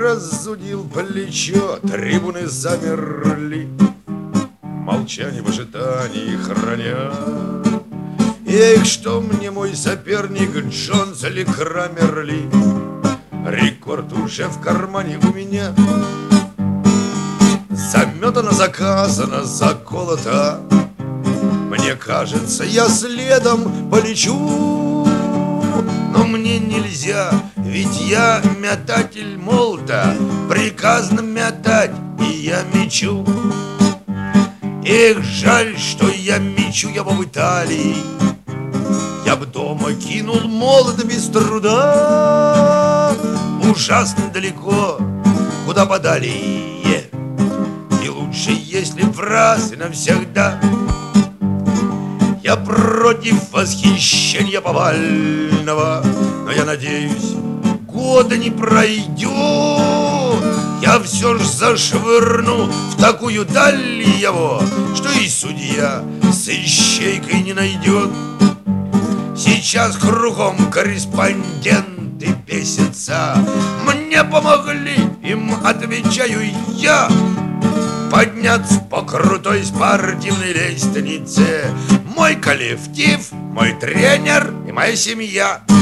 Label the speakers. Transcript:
Speaker 1: разудил плечо, трибуны замерли, молчание в ожидании храня. Эх, что мне мой соперник Джонс или Крамерли, рекорд уже в кармане у меня. Заметано, заказано, заколото. Мне кажется, я следом полечу, но мне нельзя, ведь я метатель молота, приказано метать, и я мечу. Эх, жаль, что я мечу его в Италии. Я б дома кинул молот без труда, ужасно далеко, куда подалее. И лучше, если в раз и навсегда. Я против восхищения повального, но я надеюсь, года не пройдет, я все ж зашвырну в такую даль его, что и судья с ищейкой не найдет. Сейчас кругом корреспонденты бесятся, мне помогли, им отвечаю я, подняться по крутой спортивной лестнице. Мой коллектив, мой тренер и моя семья.